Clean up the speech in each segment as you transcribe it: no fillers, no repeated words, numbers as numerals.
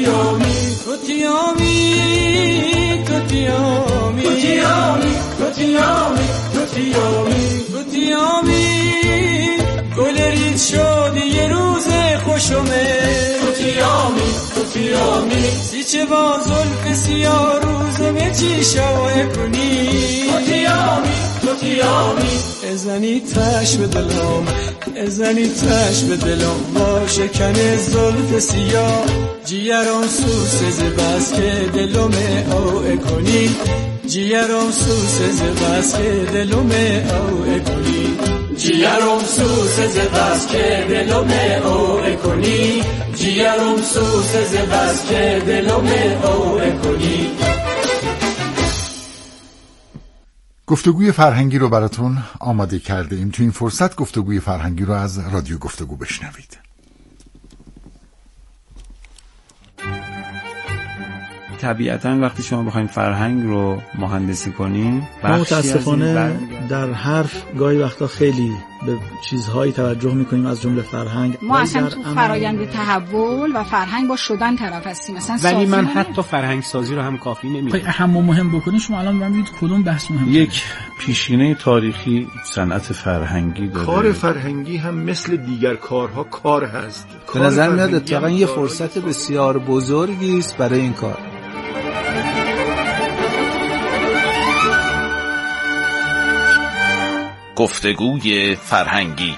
گل رید شد یه روز خوشمه توتیامی سیچه با زلف سیاه روزمه چی شوه کنی توتیامی ازنی تش به دلم با شکن زلف سیاه جیران سوسز بس که دلم او کنی جیران سوسز بس که دلم او کنی جیرم سوسز بس که دلم او کنی جیرم سوسز بس که دلم او کنی. گفتگوی فرهنگی رو براتون آماده کرده ایم. تو این فرصت گفتگوی فرهنگی رو از رادیو گفتگو بشنوید. طبیعتاً وقتی شما بخواید فرهنگ رو مهندسی کنین ما متاسفانه در حرف گاهی وقتا خیلی به چیزهایی توجه میکنیم از جمله فرهنگ. ما اصلا تو فرایند تحول و فرهنگ با شدن طرف هستیم مثلا. ولی من حتی فرهنگ سازی رو هم کافی نمیدونم. اهم مهم بکنین شما الان میگید کدوم بحث مهمه؟ یک پیشینه تاریخی صنعت فرهنگی داره. کار فرهنگی هم مثل دیگر کارها کار هست. به نظر میاد اتفاقا یه فرصت بسیار بزرگی است برای این کار. گفتگوی فرهنگی.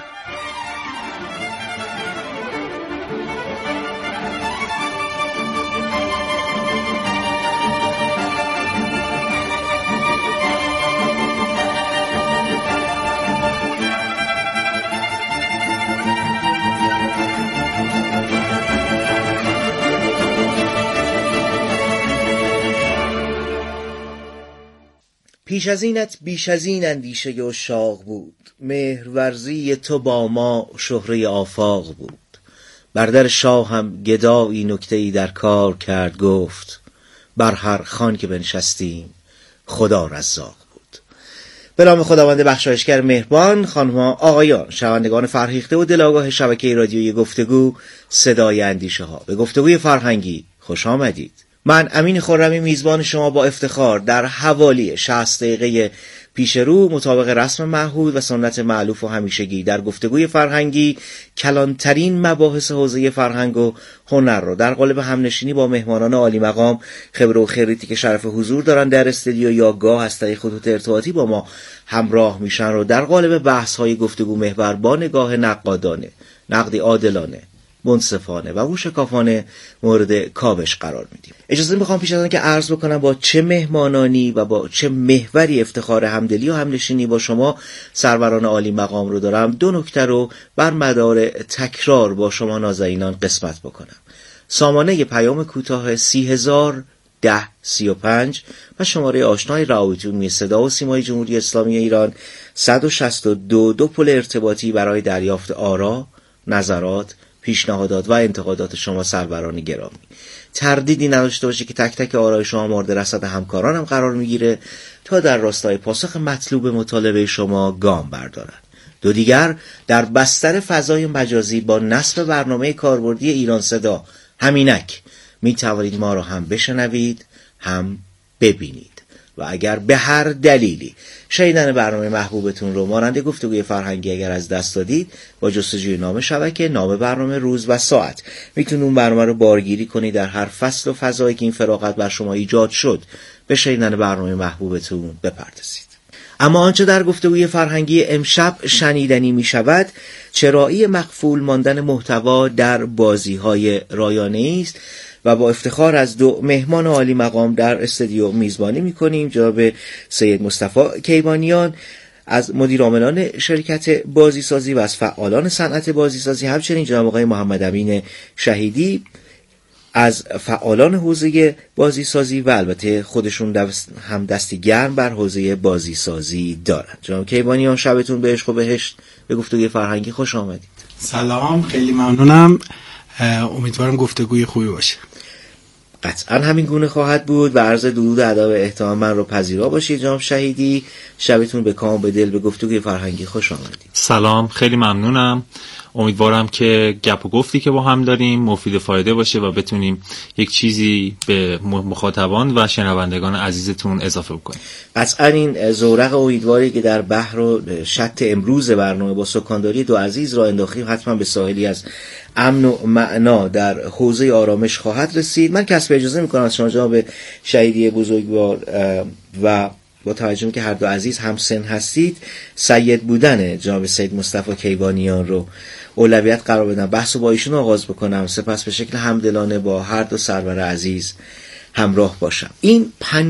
پیش از اینت بیش از این اندیشه عشاق بود، مهرورزی تو با ما شهره آفاق بود. بر در شاه هم گدایی نکته‌ای در کار کرد، گفت بر هر خان که بنشستیم خدا رزاق بود. به نام خداوند بخشایشگر مهربان. خانم‌ها آقایان، شنوندگان فرهیخته و دلآگاه شبکه رادیویی گفتگو صدای اندیشه ها، به گفتگوی فرهنگی خوش آمدید. من امین خرمی میزبان شما با افتخار در حوالی 60 دقیقه پیش رو مطابق رسم معهود و سنت مألوف و همیشگی در گفتگوی فرهنگی کلانترین مباحث حوزه فرهنگ و هنر رو در قالب همنشینی با مهمانان عالی مقام خبره و خریتی که شرف حضور دارن در استودیو یا گاه از طریق خطوط ارتباطی با ما همراه میشن رو در قالب بحث های گفتگو محور با نگاه نقادانه، نقدی عادلانه، منصفانه و موشکافانه مورد کاوش قرار میدیم. اجازه میخوام پیش از آن که عرض بکنم با چه مهمانانی و با چه محوری افتخار همدلی و همنشینی با شما سروران عالی مقام رو دارم، دو نکته رو بر مدار تکرار با شما نازنینان قسمت بکنم. سامانه پیام کوتاه 301035 و شماره آشنای روابط عمومی صدا و سیمای جمهوری اسلامی ایران 162 دو پل ارتباطی برای دریافت آرا، نظرات، پیشنهادات و انتقادات شما سروران گرامی. تردیدی نداشته باشه که تک تک آرای شما مورد رصد همکارانم قرار میگیره تا در راستای پاسخ مطلوب مطالبه شما گام بردارن. دو دیگر در بستر فضای مجازی با نصب برنامه کاربردی ایران صدا همینک می توانید ما را هم بشنوید هم ببینید و اگر به هر دلیلی شنیدن برنامه محبوبتون رو مانند گفتگوی فرهنگی اگر از دست دادید، با جستجوی نام شبکه، نام برنامه، روز و ساعت میتونید اون برنامه رو بارگیری کنید در هر فصل و فضایی که این فراغت بر شما ایجاد شد به شنیدن برنامه محبوبتون بپردازید. اما آنچه در گفتگوی فرهنگی امشب شنیدنی می شود چرایی مغفول ماندن محتوا در بازی‌های رایانه‌ای است و با افتخار از دو مهمان عالی مقام در استودیو میزبانی می‌کنیم. جناب سید مصطفی کیوانیان از مدیرعاملان شرکت بازیسازی و از فعالان صنعت بازیسازی، همچنین جناب آقای محمد امین شهیدی از فعالان حوزه بازیسازی و البته خودشون هم دستی گرم بر حوزه بازیسازی دارن. جناب کیوانیان شبتون به عشق و بهشت. به گفتگوی فرهنگی خوش آمدید. سلام، خیلی ممنونم. امیدوارم گفتگوی خوبی باشه. قطعا همین گونه خواهد بود و عرض درود و ادب و احترام من رو پذیرا باشید. جناب شهیدی شبتون به کام و به دل. به گفتگوی فرهنگی خوش آمدید. سلام، خیلی ممنونم. امیدوارم که گپ و گفتی که با هم داریم مفید فایده باشه و بتونیم یک چیزی به مخاطبان و شنوندگان عزیزتون اضافه بکنیم. قطعا این زورق امیدواری که در بحر و شط امروز برنامه با سکانداری دو عزیز را انداختیم حتما به ساحلی از امن و معنا در حوزه آرامش خواهد رسید. من کسب اجازه میکنم از شما جناب شهیدی بزرگوار و با توجه که هر دو عزیز هم سن هستید سید بودن جناب سید مصطفی کیوانیان رو اولویت قرار بدم، بحث رو با ایشون آغاز بکنم، سپس به شکل همدلانه با هر دو سرور عزیز همراه باشم. این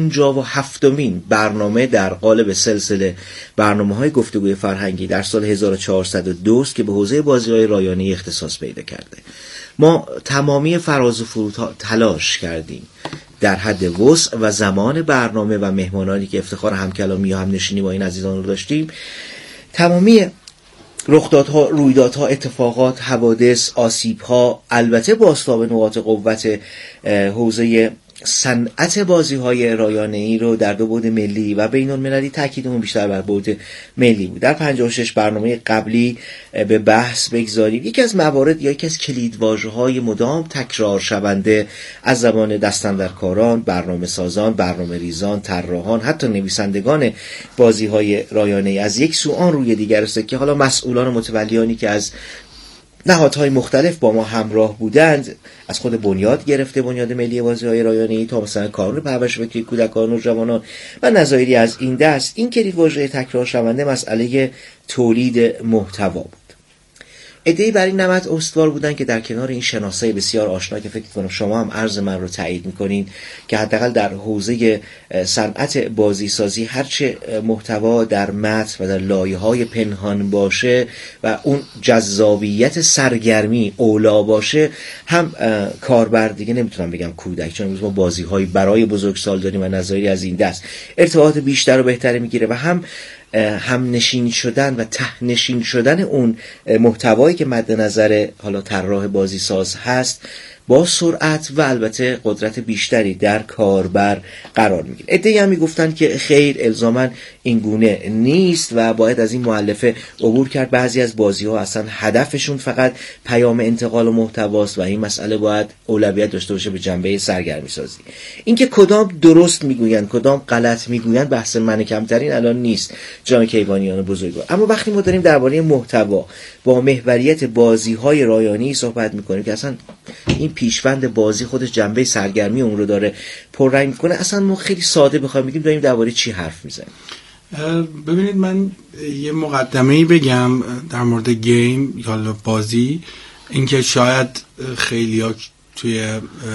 57مین برنامه در قالب سلسله برنامه‌های گفتگوی فرهنگی در سال 1402 است که به حوزه بازی‌های رایانه‌ای اختصاص پیدا کرده. ما تمامی فراز و فرودها تلاش کردیم در حد وسع و زمان برنامه و مهمانانی که افتخار همکلامی و همنشینی با این عزیزان رو داشتیم، تمامی رخدادها، رویدادها، اتفاقات، حوادث، آسیب‌ها، البته بازتاب نقاط قوت حوزه صنعت بازی‌های رایانه‌ای رو در دو بعد ملی و بین‌المللی تاکیدمون بیشتر بر بعد ملی بود. در 56 برنامه قبلی به بحث بگذاریم یکی از موارد یا یکی از کلیدواژه‌های مدام تکرار شونده از زبان دستاندرکاران، برنامه‌سازان، برنامه‌ریزان، طراحان، حتی نویسندگان بازی‌های رایانه‌ای از یک سو آن روی دیگر است که حالا مسئولان و متولیانی که از نهادهای مختلف با ما همراه بودند، از خود بنیاد گرفته بنیاد ملی بازی‌های رایانه‌ای تا مثلا کانون پرورش فکری کودکان و جوانان و نظایری از این دست، این کلیدواژه تکرار شونده مسئله تولید محتوا بود. عده‌ای بر این نمط استوار بودن که در کنار این شناسایی بسیار آشنا که فکر کنم شما هم عرض من رو تایید می‌کنین که حداقل در حوزه صنعت بازیسازی هرچه محتوا در متن و در لایه‌های پنهان باشه و اون جذابیت سرگرمی اولا باشه، هم کاربر دیگه نمیتونم بگم کودک، چون ما بازی‌های برای بزرگسال داریم و نظایری از این دست ارتباط بیشتر و بهتری میگیره و هم نشین شدن و ته نشین شدن اون محتوایی که مد نظر حالا طراح بازی ساز هست با سرعت و البته قدرت بیشتری در کاربر قرار میگیره. عده‌ای هم میگفتن که خیر الزاما این گونه نیست و باید از این مؤلفه عبور کرد. بعضی از بازی‌ها اصلا هدفشون فقط پیام انتقال و محتواست و این مسئله باید اولویت داشته باشه به جنبه سرگرمی سازی. اینکه کدام درست میگویند کدام غلط میگویند بحث من کمترین الان نیست جان کیوانیان بزرگوار، اما وقتی ما داریم درباره محتوا با محوریت بازی‌های رایانه‌ای صحبت می‌کنیم که اصلا این پیشوند بازی خودش جنبه سرگرمی اون رو داره پررنگ می‌کنه، اصلا ما خیلی ساده بخوایم بگیم داریم درباره چی حرف میزنیم. ببینید من یه مقدمه‌ای بگم در مورد گیم یا بازی، اینکه شاید خیلی‌ها توی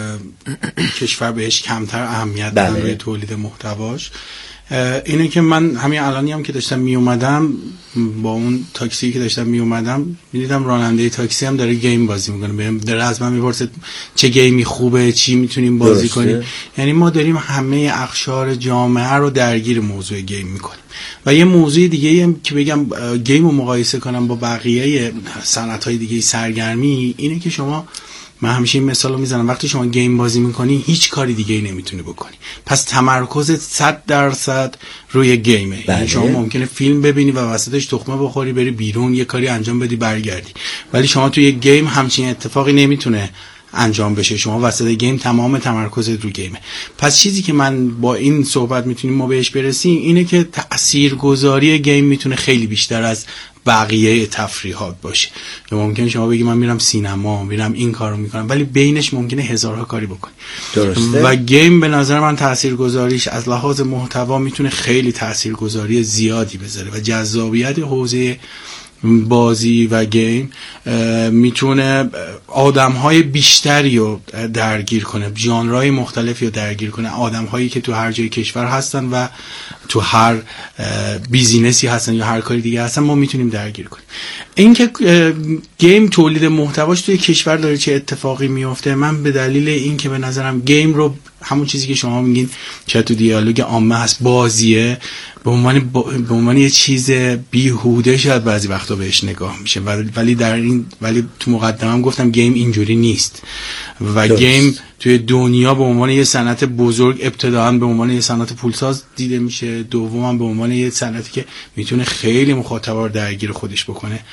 کشور بهش کمتر اهمیت دادن روی تولید محتواش. اینه که من همین الانی هم که داشتم می اومدم با اون تاکسی که داشتم می اومدم می‌دیدم راننده تاکسی هم داره گیم بازی میکنه، داره از من میپرسه چه گیمی خوبه، چی میتونیم بازی کنیم. یعنی ما داریم همه اقشار جامعه رو درگیر موضوع گیم میکنیم. و یه موضوع دیگه هم که بگم گیم رو مقایسه کنم با بقیه صنعت‌های دیگه سرگرمی اینه که من همیشه این مثال رو میزنم، وقتی شما گیم بازی میکنی هیچ کاری دیگه ای نمیتونی بکنی، پس تمرکزت 100% روی گیمه. یعنی شما ممکنه فیلم ببینی و وسطش تخمه بخوری بری بیرون یه کاری انجام بدی برگردی، ولی شما توی گیم همچین اتفاقی نمیتونه انجام بشه، شما وسط گیم تمام تمرکزت رو گیمه. پس چیزی که من با این صحبت میتونیم ما بهش برسیم اینه که تاثیرگذاری گیم میتونه خیلی بیشتر از بقیه تفریحات باشه. یا ممکنه شما بگی من میرم سینما، میرم این کارو میکنم، ولی بینش ممکنه هزارها کاری بکنی. درسته. و گیم به نظر من تاثیرگذاریش از لحاظ محتوا میتونه خیلی تاثیرگذاری زیادی بذاره و جذابیت حوزه بازی و گیم میتونه آدم‌های بیشتری رو درگیر کنه، ژانرهای مختلفی رو درگیر کنه، آدم‌هایی که تو هر جای کشور هستن و تو هر بیزینسی هستن یا هر کاری دیگه هستن ما میتونیم درگیر کنیم. اینکه گیم تولید محتواش توی کشور داره چه اتفاقی میفته، من به دلیل اینکه به نظرم گیم رو همون چیزی که شما میگین که تو دیالوگ عامه هست بازیه، به عنوان یه چیز بیهوده شاید بعضی وقتا بهش نگاه میشه، ولی تو مقدمم گفتم گیم اینجوری نیست و گیم توی دنیا به عنوان یه صنعت بزرگ ابتداً به عنوان یه صنعت پولساز دیده میشه، دوماً به عنوان یه صنعتی که میتونه خیلی مخاطبا رو درگیر خودش بکنه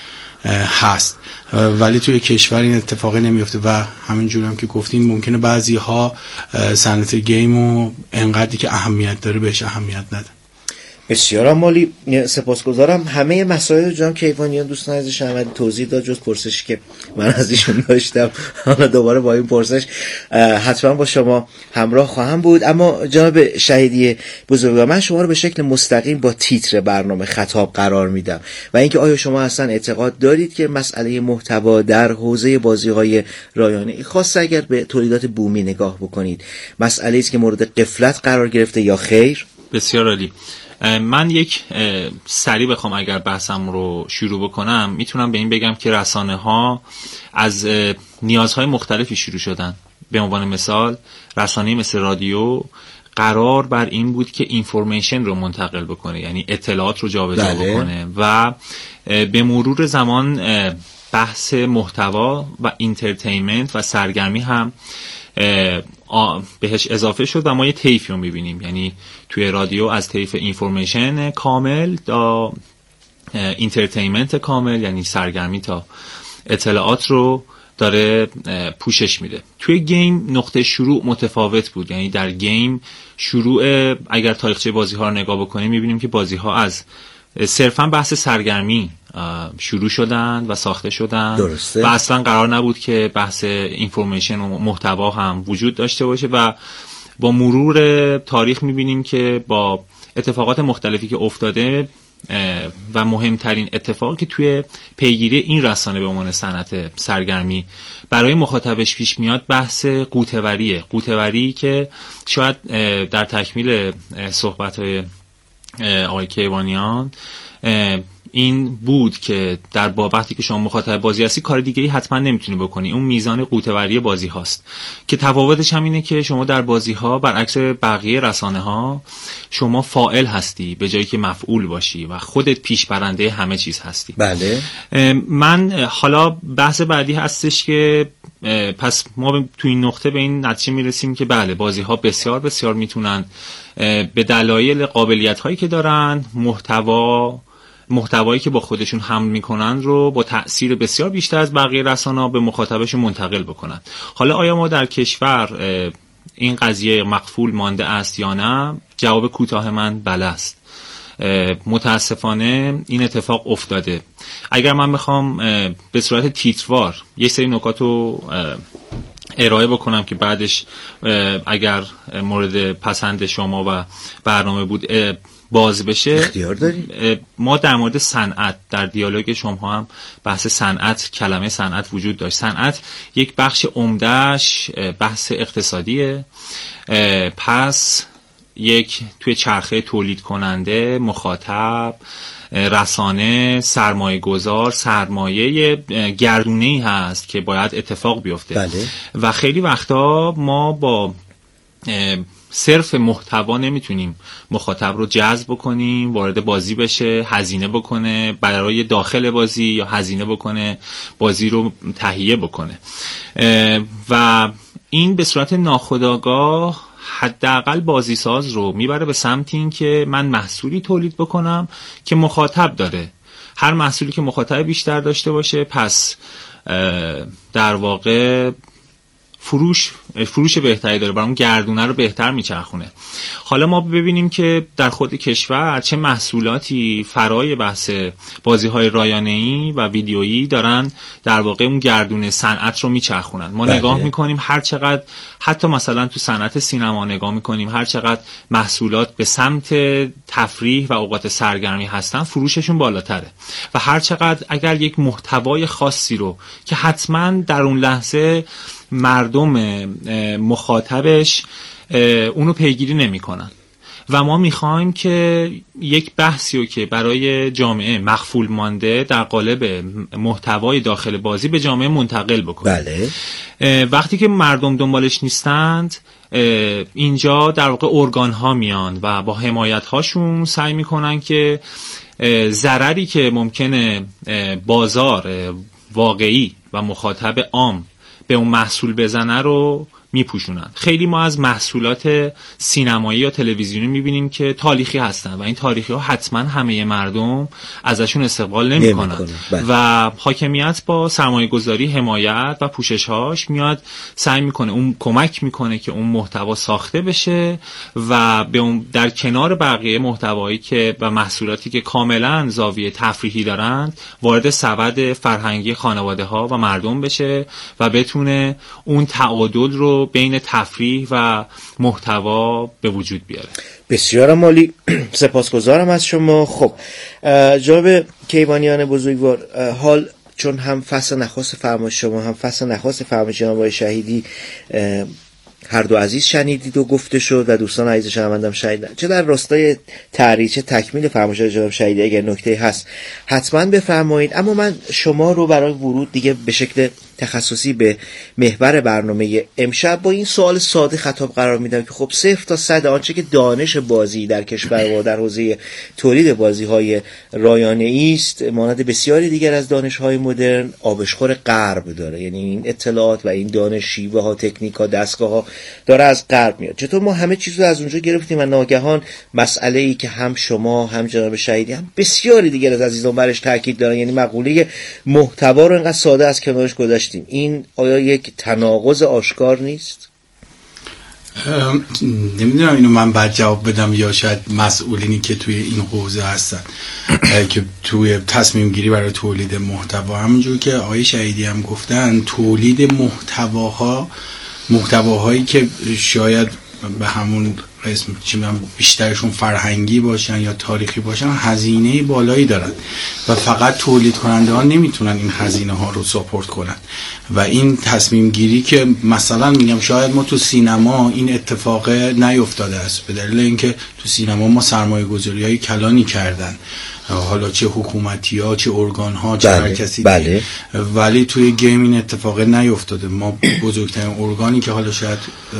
هست، ولی توی کشور این اتفاقی نمیفته و همینجور هم که گفتین ممکنه بعضی ها صنعت گیمو انقدری که اهمیت داره بهش اهمیت نده. بسیار عالی، سپاسگزارم. همه مسائل جناب کیوانیان دوستان عزیز احمدی توضیح داد، جز پرسشی که من از ایشون داشتم. حالا دوباره با این پرسش حتما با شما همراه خواهم بود. اما جناب شهیدی بزرگوار، من شما رو به شکل مستقیم با تیتر برنامه خطاب قرار میدم و اینکه آیا شما اصلا اعتقاد دارید که مسئله محتوا در حوزه بازی‌های رایانه‌ای، خاصه اگر به تولیدات بومی نگاه بکنید، مسئله است که مورد غفلت قرار گرفته یا خیر؟ بسیار عالی. من یک سریع بخوام اگر بحثم رو شروع بکنم، میتونم به این بگم که رسانه ها از نیازهای مختلفی شروع شدن. به عنوان مثال رسانه مثل رادیو قرار بر این بود که اینفورمیشن رو منتقل بکنه، یعنی اطلاعات رو جابجا بکنه و به مرور زمان بحث محتوا و اینترتینمنت و سرگرمی هم بهش اضافه شد و ما یه طیفی رو میبینیم، یعنی توی رادیو از طیف اینفورمیشن کامل تا اینترتینمنت کامل، یعنی سرگرمی تا اطلاعات رو داره پوشش میده. توی گیم نقطه شروع متفاوت بود، یعنی در گیم شروع اگر تاریخچه بازی ها رو نگاه بکنیم میبینیم که بازی ها از صرفا بحث سرگرمی شروع شدن و ساخته شدن. درسته. و اصلا قرار نبود که بحث اینفورمیشن و محتوا هم وجود داشته باشه و با مرور تاریخ میبینیم که با اتفاقات مختلفی که افتاده و مهمترین اتفاقی که توی پیگیری این رسانه به عنوان صنعت سرگرمی برای مخاطبش پیش میاد بحث قوطه‌وریه. قوطه‌وری که شاید در تکمیل صحبت‌های آقای کیوانیان این بود که در وقتی که شما مخاطب بازی هستی کار دیگه‌ای حتما نمیتونی بکنی، اون میزان قوطه‌وری بازی هاست که تفاوتش هم اینه که شما در بازی ها برعکس بقیه رسانه ها شما فاعل هستی به جایی که مفعول باشی و خودت پیش برنده همه چیز هستی. بله. من حالا بحث بعدی هستش که پس ما تو این نقطه به این نتیجه میرسیم که بله بازی ها بسیار بسیار میتونن به دلایل قابلیت هایی که دارن محتوایی که با خودشون حمل میکنن رو با تأثیر بسیار بیشتر از بقیه رسانه‌ها به مخاطبشون منتقل بکنن. حالا آیا ما در کشور این قضیه مقفول مانده است یا نه؟ جواب کوتاه من بله است. متاسفانه این اتفاق افتاده. اگر من بخوام به صورت تیتروار یه سری نکات رو ارائه بکنم که بعدش اگر مورد پسند شما و برنامه بود باز بشه، اختیار داریم. ما در مورد صنعت در دیالوگ شما هم بحث صنعت، کلمه صنعت وجود داشت. صنعت یک بخش عمده‌اش بحث اقتصادیه. پس یک توی چرخه تولید کننده، مخاطب، رسانه، سرمایه گذار، سرمایه گردونه‌ای هست که باید اتفاق بیفته. بله. و خیلی وقتا ما با صرف محتوا نمیتونیم مخاطب رو جذب بکنیم، وارد بازی بشه، هزینه بکنه برای داخل بازی یا هزینه بکنه بازی رو تهیه بکنه و این به صورت ناخودآگاه حداقل بازیساز رو میبره به سمت این که من محصولی تولید بکنم که مخاطب داره. هر محصولی که مخاطب بیشتر داشته باشه پس در واقع فروش بهتری داره، برای اون گردونه رو بهتر میچرخونه. حالا ما ببینیم که در خود کشور چه محصولاتی فرای بحث بازی‌های رایانه‌ای و ویدیویی دارن در واقع اون گردونه صنعت رو میچرخونن. ما نگاه میکنیم هر چقدر حتی مثلا تو صنعت سینما نگاه میکنیم هر چقدر محصولات به سمت تفریح و اوقات سرگرمی هستن فروششون بالاتره و هر چقدر اگر یک محتوای خاصی رو که حتما در اون لحظه مردم مخاطبش اونو پیگیری نمی کنن و ما میخوایم که یک بحثی رو که برای جامعه مخفول مانده در قالب محتوای داخل بازی به جامعه منتقل بکنیم. بله. وقتی که مردم دنبالش نیستند اینجا در واقع ارگان ها میان و با حمایت هاشون سعی میکنن که ضرری که ممکنه بازار واقعی و مخاطب عام به اون محصول بزنه رو میپوشونن. خیلی ما از محصولات سینمایی یا تلویزیونی میبینیم که تاریخی هستن و این تاریخی ها حتما همه مردم ازشون استقبال نمیکنن و حاکمیت با سرمایه گذاری، حمایت و پوشش هاش میاد سعی میکنه اون کمک میکنه که اون محتوا ساخته بشه و به اون در کنار بقیه محتوایی که و محصولاتی که کاملا زاویه تفریحی دارند وارد سبد فرهنگی خانواده ها و مردم بشه و بتونه اون تعادل رو بین تفریح و محتوا به وجود بیاره. بسیار عالی، سپاسگزارم از شما. خب جناب کیوانیان بزرگوار، حال چون هم فصل نخست فرمایش شما هم فصل نخست فرمایش جناب آقای شهیدی هر دو عزیز شنیدید و گفته شد و دوستان عزیز شنوندم شنیدن، چه در راستای تعریض چه تکمیل فرمایش جناب شهیدی اگر نکته هست حتما بفرمایید. اما من شما رو برای ورود دیگه به شکل تخصصی به محور برنامه امشب با این سوال ساده خطاب قرار میدم که خب 0 تا 100 آنچه که دانش بازی در کشور ما در حوزه تولید بازی‌های رایانه‌ای است مانند بسیاری دیگر از دانش‌های مدرن آبشخور غرب داره، یعنی این اطلاعات و این دانش، شیوه‌ها، تکنیک‌ها، دستگاه‌ها داره از غرب میاد. چطور ما همه چیز رو از اونجا گرفتیم و ناگهان مسئله‌ای که هم شما هم جناب شهیدی هم بسیاری دیگر از عزیزان برش تاکید دارن، یعنی مقوله محتوا رو اینقدر ساده از کنارش گذاشتیم، این آیا یک تناقض آشکار نیست؟ نمیدونم اینو من بعد جواب بدم یا شاید مسئولینی که توی این حوزه هستن که توی تصمیم گیری برای تولید محتوا، همونجور که آقای شهیدی هم گفتن، تولید محتواهایی که شاید به همون اسم بیشترشون فرهنگی باشن یا تاریخی باشن هزینه بالایی دارن و فقط تولید کننده ها نمیتونن این هزینه ها رو ساپورت کنن و این تصمیم گیری که مثلا میگم شاید ما تو سینما این اتفاق نیفتاده است به دلیل اینکه تو سینما ما سرمایه گذاری های کلانی کردن، حالا چه حکومتی ها چه ارگان ها چه هر کسی دیگه، ولی توی گیم این اتفاق نیفتاده. ما بزرگترین ارگانی که حالا شاید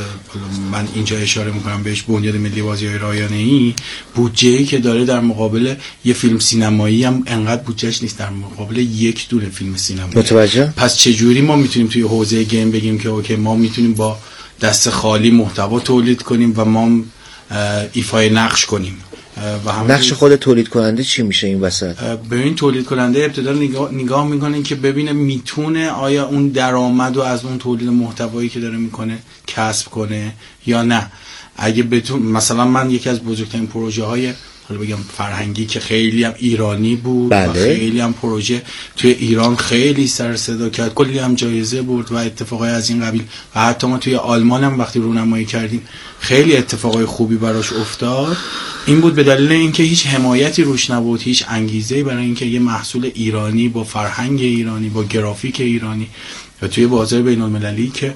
من اینجا اشاره میکنم بهش بنیاد ملی بازی‌های رایانه‌ای، بودجه‌ای که داره در مقابل یه فیلم سینمایی هم انقدر بودجهش نیست در مقابل یک دونه فیلم سینمایی. متوجه؟ پس چجوری ما میتونیم توی حوزه گیم بگیم که اوکی ما میتونیم با دست خالی محتوا تولید کنیم و ما ایفای نقش کنیم؟ نقش خود تولید کننده چی میشه این وسط؟ ببین تولید کننده ابتدا نگاه میکنه که ببینه میتونه آیا اون درآمد رو از اون تولید محتوایی که داره میکنه کسب کنه یا نه. اگه بتون مثلا من یکی از بزرگترین پروژه های حالا بگم فرهنگی که خیلی هم ایرانی بود و خیلی هم پروژه توی ایران خیلی سر صدا کرد، کلی هم جایزه برد و اتفاقای از این قبیل و حتی ما توی آلمان هم وقتی رونمایی کردیم خیلی اتفاقای خوبی براش افتاد، این بود به دلیل اینکه هیچ حمایتی روش نبود، هیچ انگیزه‌ای برای اینکه یه محصول ایرانی با فرهنگ ایرانی با گرافیک ایرانی و توی بازار بین‌المللی که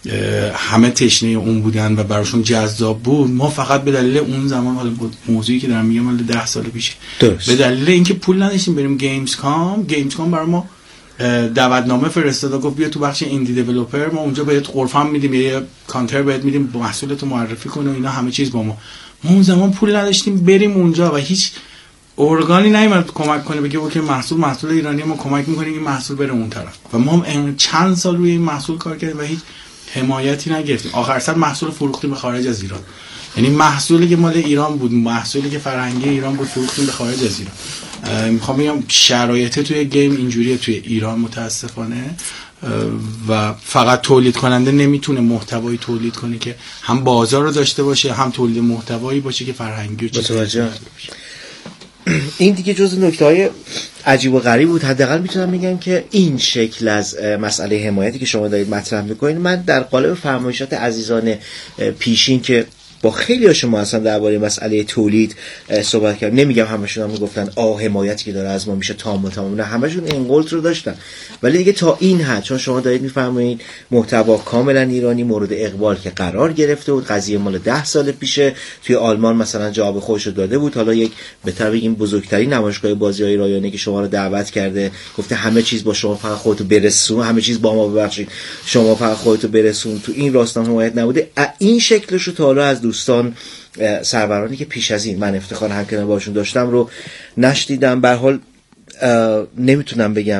همه تشنه اون بودن و براشون جذاب بود، ما فقط به دلیل اون زمان، حالا موضوعی که دارم میگم مال 10 سال پیشه، به دلیل اینکه پول نداشتیم بریم گیمز کام برای ما دعوتنامه فرستاد گفت بیا تو بخش ایندی دیولپر، ما اونجا بهت قرفم میدیم، یه کانتر بهت میدیم محصولتو معرفی کنه و اینا همه چیز با ما اون زمان پول نداشتیم بریم اونجا و هیچ ارگانی نیومد کمک کنه بگه اوکی محصول ایرانی ما کمک میکنیم این محصول بره اون طرف و ما هم چند سال روی این محصول کار کردیم و هیچ حمایتی نگرفتیم. آخر سر محصول فروختیم به خارج از ایران، یعنی محصولی که مال ایران بود، محصولی که فرهنگی ایران بود، فروختیم به خارج از ایران. میخوام بگم شرایط توی گیم اینجوریه توی ایران متاسفانه و فقط تولید کننده نمیتونه محتوایی تولید کنه که هم بازار رو داشته باشه هم تولید محتوایی باشه که فرهنگی و چیزی. این دیگه جزء نکته‌های عجیب و غریب بود. حداقل میتونم بگم که این شکل از مسئله حمایتی که شما دارید مطرح میکنید، من در قالب فرمایشات عزیزان پیشین که با خیلی ها شما اصلا درباره مسئله تولید صحبت کردم، نمیگم همشون هم میگفتن حمایتی که داره از ما میشه تمام نه، همشون این قول رو داشتن، ولی دیگه تا این حد چون شما دارید میفرمایید محتوا کاملا ایرانی مورد اقبال که قرار گرفته بود، قضیه مال 10 سال پیشه، توی آلمان مثلا جواب خودش رو داده بود، حالا یک بهتر بگیم بزرگترین نمایشگاه بازی‌های رایانه که شما رو دعوت کرده گفته همه چیز با شما فقط خودتو برسون، همه چیز با ما ببخشید شما فقط خودتو برسون، تو این راستا حمایت نبوده. این شکلش رو تا حالا از دوستان سرورانی که پیش از این من افتخار همکنون باشون داشتم رو نشدیدم. به هر حال نمیتونم بگم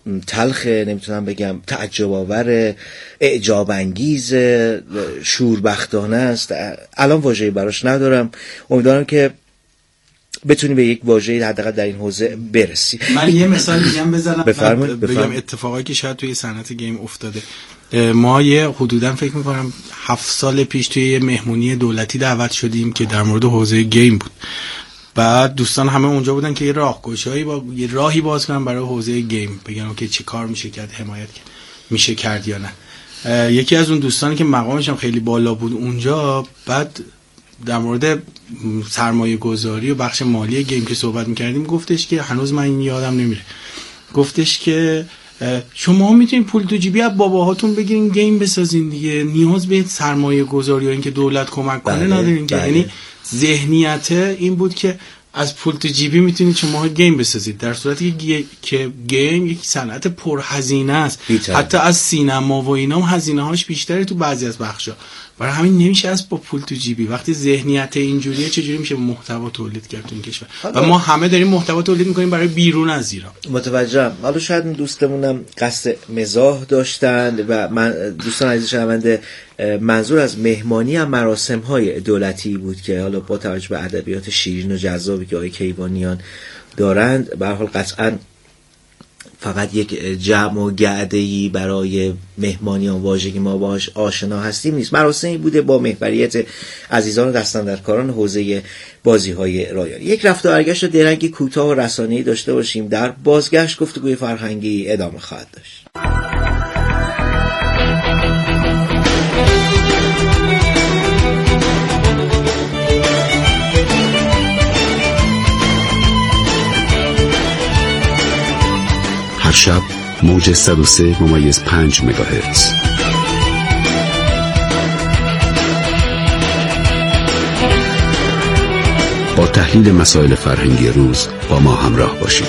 تلخ، نمیتونم بگم تعجب آور، اعجاب انگیز، شوربختانه است. الان واژه‌ای براش ندارم. امیدوارم که بتونی به یک واژه‌ای حداقل در این حوزه برسی. من یه مثال دیگه بزنم، بگم اتفاقایی که شاید توی صنعت گیم افتاده. ما یه حدوداً فکر می‌کنم 7 سال پیش توی یه مهمونی دولتی دعوت شدیم که در مورد حوزه گیم بود. بعد دوستان همه اونجا بودن که یه یه راهی باز کنن برای حوزه گیم، بگن که چه کار میشه کرد، حمایت میشه کرد یا نه. یکی از اون دوستانی که مقامش هم خیلی بالا بود اونجا، بعد در مورد سرمایه گذاری و بخش مالی گیم که صحبت میکردیم گفتش که هنوز من این یادم نمیره، گفتش که شما میتونید پول تو جیبی از باباهاتون بگیرین گیم بسازین دیگه، نیاز به سرمایه گذاری یا اینکه دولت کمک کنه ندارین. یعنی ذهنیت این بود که از پول تو جیبی میتونید شما گیم بسازید، در صورتی که گیم یک صنعت پرهزینه است. حتی از سینما و اینا هم هزینه هاش بیشتره تو بعضی از بخشا. برای همین نمیشه از با پول تو جیبی. وقتی ذهنیت اینجوریه چجوری میشه محتوا تولید کرد تو این کشور؟ و ما همه داریم محتوا تولید میکنیم برای بیرون از ایران. متوجهم. حالا شاید دوستمونم قصد مزاح داشتن و من دوستان عزیز شنونده منظور از مهمانی هم مراسم های دولتی بود که حالا با توجه به ادبیات شیرین و جذابی که آقای کیوانیان دارند، به هر حال قطعاً فقط یک جمع و گعده‌ای برای مهمانیان واژگی ما باهاش آشنا هستیم نیست. مراسمی بوده با محوریت عزیزان دستاندرکاران حوزه بازی‌های رایانه. یک رفت و برگشت درنگی کوتاه و رسانه‌ای داشته باشیم. در بازگشت گفتگوی فرهنگی ادامه خواهد داشت. هر شب موج 103.5 مگاهرتز. با تحلیل مسائل فرهنگی روز با ما همراه باشید.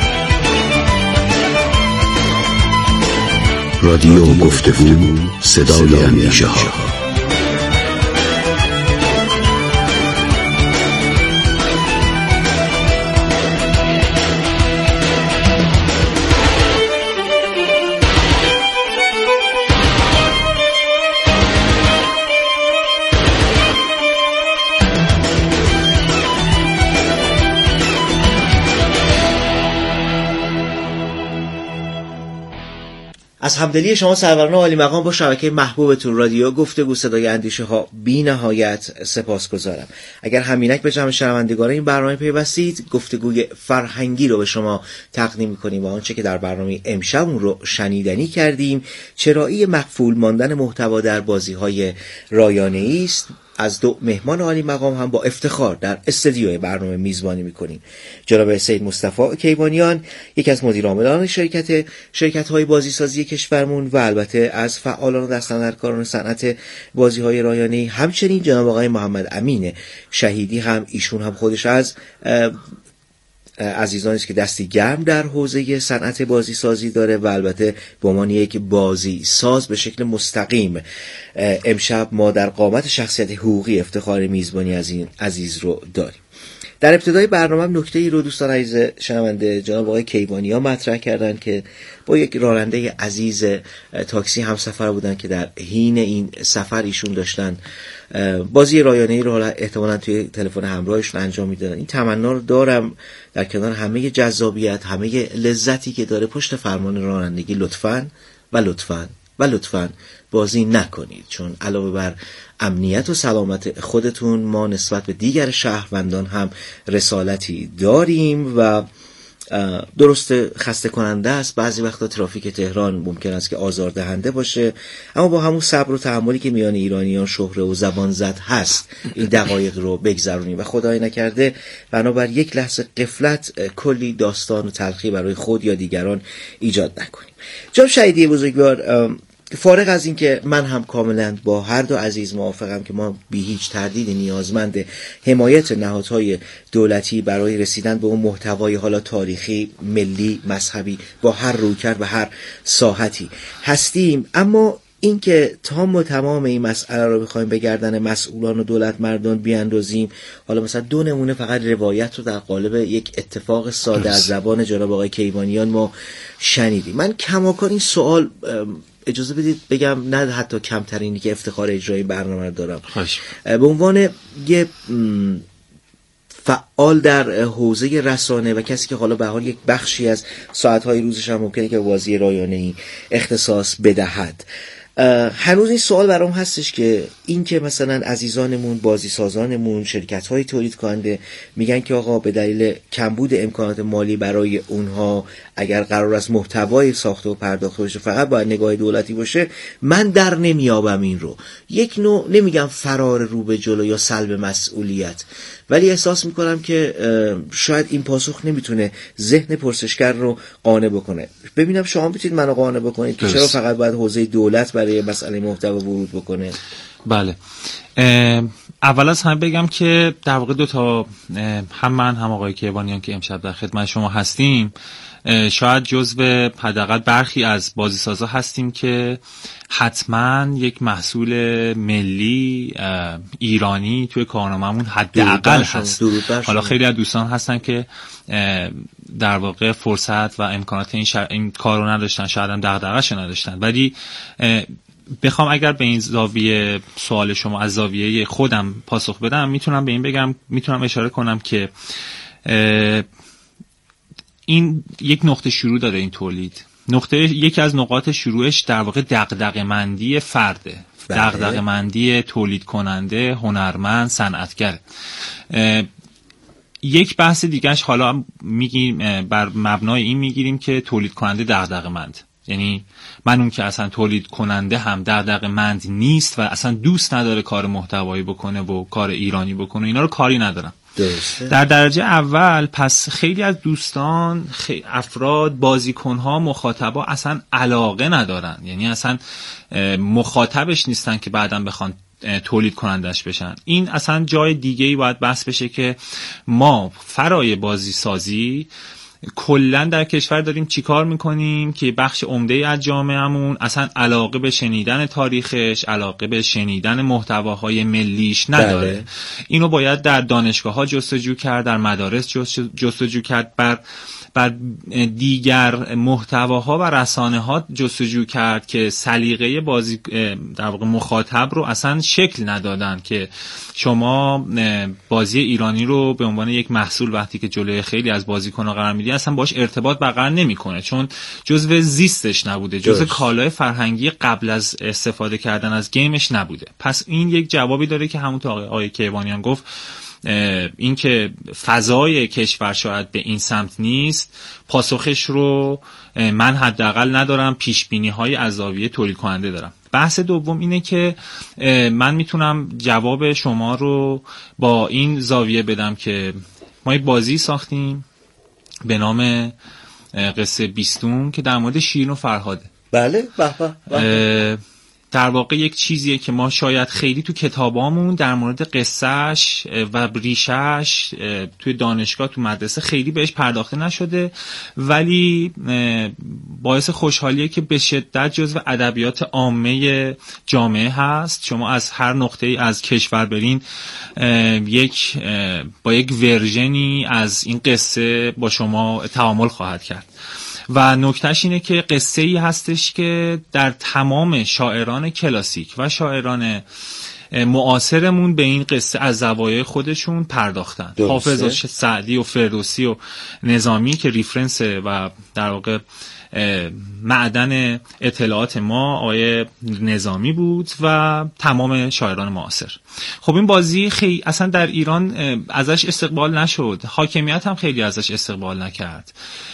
رادیو گفتگو، صدای اندیشه ها. از همدلی شما سروران عالی مقام با شبکه محبوبتون رادیو گفتگو صدای اندیشه ها بی نهایت سپاسگزارم. اگر همینک به جمع شنوندگان این برنامه پیوستید، گفتگوی فرهنگی رو به شما تقدیم می‌کنیم و آنچه که در برنامه امشب اون رو شنیدنی کردیم چرایی مقفول ماندن محتوا در بازی‌های رایانه‌ای است. از دو مهمان عالی مقام هم با افتخار در استودیوی برنامه میزبانی میکنیم. جناب سید مصطفی کیوانیان، یکی از مدیر عاملان شرکت‌های بازیسازی کشورمون و البته از فعالان و دستاندرکاران صنعت بازی‌های رایانه‌ای، همچنین جناب آقای محمد امین شهیدی هم، ایشون هم خودش از عزیزانی است که دستی گرم در حوزه صنعت بازی سازی داره و البته به عنوان یک بازی ساز به شکل مستقیم امشب ما در قامت شخصیت حقوقی افتخار میزبانی از این عزیز رو داریم. در ابتدای برنامه نکته‌ای رو دوستان عزیز شنونده جناب آقای کیوانیان مطرح کردن که با یک راننده عزیز تاکسی همسفر بودن که در حین این سفر ایشون داشتن بازی رایانه‌ای رو احتمالاً توی تلفن همراهشون انجام میدادن. این تمنا رو دارم در کنار همه جذابیت، همه لذتی که داره پشت فرمان رانندگی لطفاً بازی نکنید، چون علاوه بر امنیت و سلامت خودتون ما نسبت به دیگر شهروندان هم رسالتی داریم و درست خسته کننده است. بعضی وقتا ترافیک تهران ممکن است که آزاردهنده باشه، اما با همون صبر و تحملی که میان ایرانیان شهره و زبان زد هست این دقایق رو بگذرونیم و خدای نکرده بنابر یک لحظه غفلت کلی داستان و تلخی برای خود یا دیگران ایجاد نکنیم. جناب شهیدی بزرگوار، فارغ از این که من هم کاملا با هر دو عزیز موافقم که ما بی هیچ تردید نیازمند حمایت نهادهای دولتی برای رسیدن به اون محتوای حالا تاریخی، ملی، مذهبی با هر رویکرد و هر ساحتی هستیم، اما این که تمام این مسئله رو بخوایم به گردن مسئولان و دولت مردان بیاندازیم، حالا مثلا 2 نمونه فقط روایت رو در قالب یک اتفاق ساده از زبان جناب آقای کیوانیان ما شنیدیم. من کماکان این سوال اجازه بدید بگم، نه حتی کمترینی که افتخار اجرای برنامه رو دارم، به عنوان یه فعال در حوزه رسانه و کسی که حالا به حال یک بخشی از ساعت‌های روزش هم ممکنه که بازی رایانه‌ای اختصاص بدهد، هنوز این سوال برام هستش که این که مثلا عزیزانمون، بازی سازانمون، شرکت‌های تولید کننده میگن که آقا به دلیل کمبود امکانات مالی برای اونها اگر قرار است محتوای ساخته و پرداخته بشه فقط باید نگاه دولتی باشه، من در نمیابم این رو. یک نوع نمیگم فرار رو به جلو یا سلب مسئولیت، ولی احساس میکنم که شاید این پاسخ نمیتونه ذهن پرسشگر رو قانع بکنه. ببینم شما میتونید منو قانع بکنید که چرا فقط باید حوزه دولت برای مسئله محتوا ورود بکنه؟ بله، اول از همه بگم که در واقع 2 تا، هم من هم آقای کیوانیان که امشب در خدمت شما هستیم، شاید جزو حداقل برخی از بازیسازا هستیم که حتما یک محصول ملی ایرانی توی کارنامه‌مون حداقل هست. حالا خیلی از دوستان هستن که در واقع فرصت و امکانات این کارو نداشتن، شاید هم دغدغه‌اش نداشتن، ولی بخوام اگر به این زاویه سوال شما از زاویه خودم پاسخ بدم، میتونم به این بگم، میتونم اشاره کنم که این یک نقطه شروع داره. این تولید یکی از نقاط شروعش در واقع دغدغه‌مندی فرده، دغدغه‌مندی تولید کننده، هنرمند، صنعتگر. یک بحث دیگهش حالا میگیم بر مبنای این میگیریم که تولید کننده دغدغه‌مند، یعنی من اون که اصلا تولید کننده هم دغدغه‌مند نیست و اصلا دوست نداره کار محتوایی بکنه و کار ایرانی بکنه، اینا رو کاری ندارم. در درجه اول پس خیلی از دوستان، افراد، بازیکنها، مخاطبا اصلا علاقه ندارن، یعنی اصلا مخاطبش نیستن که بعداً بخوان تولید کنندش بشن. این اصلا جای دیگه‌ای باید بحث بشه که ما فرای بازی سازی کلا در کشور داریم چیکار میکنیم که بخش عمده از جامعهمون اصلا علاقه به شنیدن تاریخش، علاقه به شنیدن محتواهای ملیش نداره. بله. اینو باید در دانشگاه‌ها جستجو کرد، در مدارس جستجو کرد، بر دیگر محتواها و رسانه‌ها جستجو کرد که سلیقه بازی در واقع مخاطب رو اصلا شکل ندادن که شما بازی ایرانی رو به عنوان یک محصول وقتی که جلوی خیلی از بازیکن‌ها قرار میدی اصلا باش ارتباط برقرار نمیکنه، چون جزو زیستش نبوده، جزو کالای فرهنگی قبل از استفاده کردن از گیمش نبوده. پس این یک جوابی داره که همونطور آقای کیوانیان گفت، این که فضای کشور شاید به این سمت نیست، پاسخش رو من حداقل ندارم، پیش بینی های از زاویه تولید کننده دارم. بحث دوم اینه که من میتونم جواب شما رو با این زاویه بدم که ما یک بازی ساختیم به نام قصه بیستون که در مورد شیرین و فرهاده. بله. در واقع یک چیزیه که ما شاید خیلی تو کتابامون در مورد قصهش و ریشش توی دانشگاه، تو مدرسه خیلی بهش پرداخته نشده، ولی باعث خوشحالیه که به شدت جزو ادبیات عامه جامعه هست. شما از هر نقطه‌ای از کشور برین با یک ورژنی از این قصه با شما تعامل خواهد کرد. و نکتهش اینه که قصه ای هستش که در تمام شاعران کلاسیک و شاعران معاصرمون به این قصه از زوایای خودشون پرداختن. حافظ، سعدی و فردوسی و نظامی که ریفرنس و در واقع معدن اطلاعات ما آقای نظامی بود و تمام شاعران معاصر. خب این بازی خیلی اصلا در ایران ازش استقبال نشد، حاکمیت هم خیلی ازش استقبال نکرد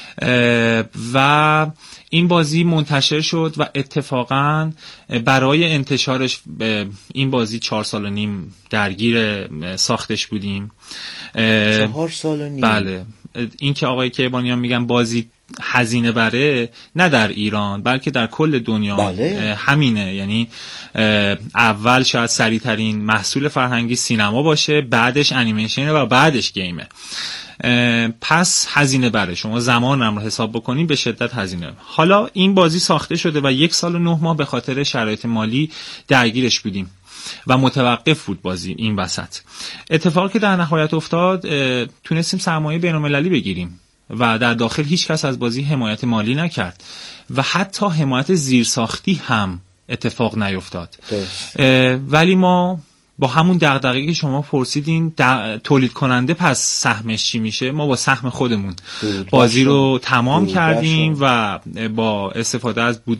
و این بازی منتشر شد و اتفاقا برای انتشارش این بازی 4.5 سال درگیر ساختش بودیم. 4.5 سال. بله. این که آقای کیوانیان میگن بازی هزینه بره، نه در ایران بلکه در کل دنیا همینه. یعنی اول شاید سریعترین محصول فرهنگی سینما باشه، بعدش انیمیشن و بعدش گیمه. پس هزینه بره، شما زمان هم رو حساب بکنین به شدت هزینه. حالا این بازی ساخته شده و 1 سال و 9 ماه به خاطر شرایط مالی درگیرش بودیم و متوقف بود بازی این وسط. اتفاقی که در نهایت افتاد، تونستیم سرمایه بین‌المللی بگیریم و در داخل هیچ کس از بازی حمایت مالی نکرد و حتی حمایت زیرساختی هم اتفاق نیفتاد. ولی ما با همون دغدغه‌ای که شما پرسیدین تولید کننده پس سهمش چی میشه، ما با سهم خودمون بازی رو تمام کردیم و با استفاده از